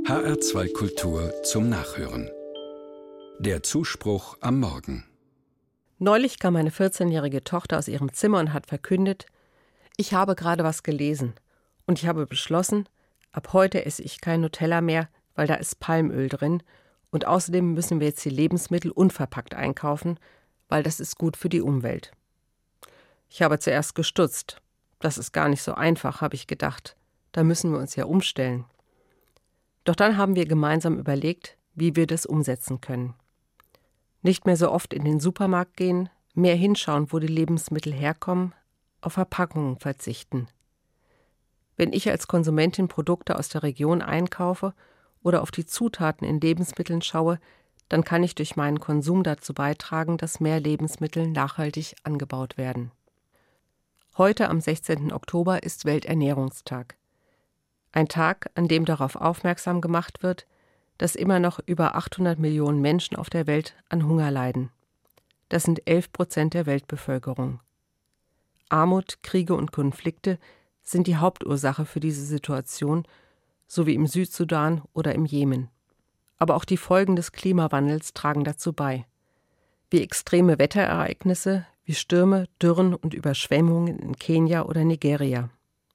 HR2 Kultur zum Nachhören. Der Zuspruch am Morgen. Neulich kam meine 14-jährige Tochter aus ihrem Zimmer und hat verkündet: Ich habe gerade was gelesen und ich habe beschlossen, ab heute esse ich kein Nutella mehr, weil da ist Palmöl drin und außerdem müssen wir jetzt die Lebensmittel unverpackt einkaufen, weil das ist gut für die Umwelt. Ich habe zuerst gestutzt. Das ist gar nicht so einfach, habe ich gedacht. Da müssen wir uns ja umstellen. Doch dann haben wir gemeinsam überlegt, wie wir das umsetzen können. Nicht mehr so oft in den Supermarkt gehen, mehr hinschauen, wo die Lebensmittel herkommen, auf Verpackungen verzichten. Wenn ich als Konsumentin Produkte aus der Region einkaufe oder auf die Zutaten in Lebensmitteln schaue, dann kann ich durch meinen Konsum dazu beitragen, dass mehr Lebensmittel nachhaltig angebaut werden. Heute, am 16. Oktober, ist Welternährungstag. Ein Tag, an dem darauf aufmerksam gemacht wird, dass immer noch über 800 Millionen Menschen auf der Welt an Hunger leiden. Das sind 11% der Weltbevölkerung. Armut, Kriege und Konflikte sind die Hauptursache für diese Situation, so wie im Südsudan oder im Jemen. Aber auch die Folgen des Klimawandels tragen dazu bei. Wie extreme Wetterereignisse, wie Stürme, Dürren und Überschwemmungen in Kenia oder Nigeria.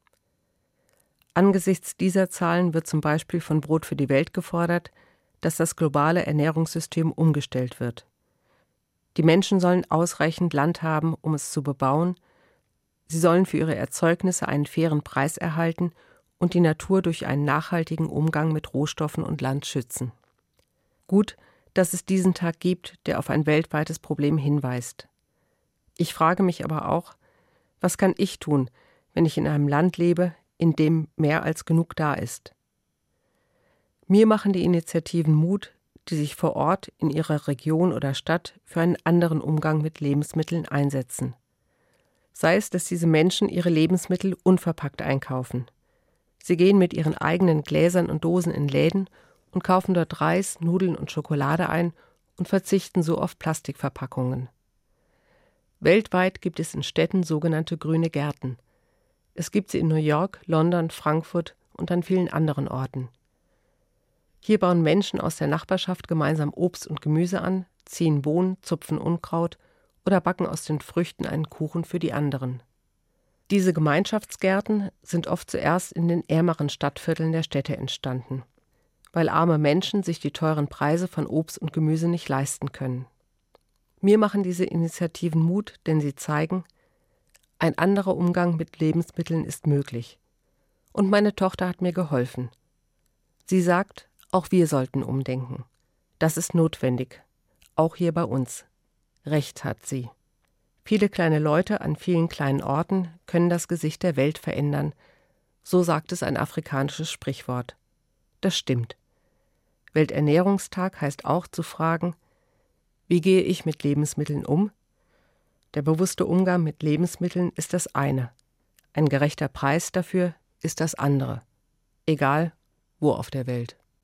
Angesichts dieser Zahlen wird zum Beispiel von Brot für die Welt gefordert, dass das globale Ernährungssystem umgestellt wird. Die Menschen sollen ausreichend Land haben, um es zu bebauen. Sie sollen für ihre Erzeugnisse einen fairen Preis erhalten und die Natur durch einen nachhaltigen Umgang mit Rohstoffen und Land schützen. Gut, dass es diesen Tag gibt, der auf ein weltweites Problem hinweist. Ich frage mich aber auch, was kann ich tun, wenn ich in einem Land lebe, in dem mehr als genug da ist? Mir machen die Initiativen Mut, die sich vor Ort in ihrer Region oder Stadt für einen anderen Umgang mit Lebensmitteln einsetzen. Sei es, dass diese Menschen ihre Lebensmittel unverpackt einkaufen. Sie gehen mit ihren eigenen Gläsern und Dosen in Läden und kaufen dort Reis, Nudeln und Schokolade ein und verzichten so auf Plastikverpackungen. Weltweit gibt es in Städten sogenannte grüne Gärten. Es gibt sie in New York, London, Frankfurt und an vielen anderen Orten. Hier bauen Menschen aus der Nachbarschaft gemeinsam Obst und Gemüse an, ziehen Bohnen, zupfen Unkraut oder backen aus den Früchten einen Kuchen für die anderen. Diese Gemeinschaftsgärten sind oft zuerst in den ärmeren Stadtvierteln der Städte entstanden, weil arme Menschen sich die teuren Preise von Obst und Gemüse nicht leisten können. Mir machen diese Initiativen Mut, denn sie zeigen, ein anderer Umgang mit Lebensmitteln ist möglich. Und meine Tochter hat mir geholfen. Sie sagt, auch wir sollten umdenken. Das ist notwendig, auch hier bei uns. Recht hat sie. Viele kleine Leute an vielen kleinen Orten können das Gesicht der Welt verändern, so sagt es ein afrikanisches Sprichwort. Das stimmt. Welternährungstag heißt auch zu fragen, wie gehe ich mit Lebensmitteln um? Der bewusste Umgang mit Lebensmitteln ist das eine. Ein gerechter Preis dafür ist das andere. Egal, wo auf der Welt.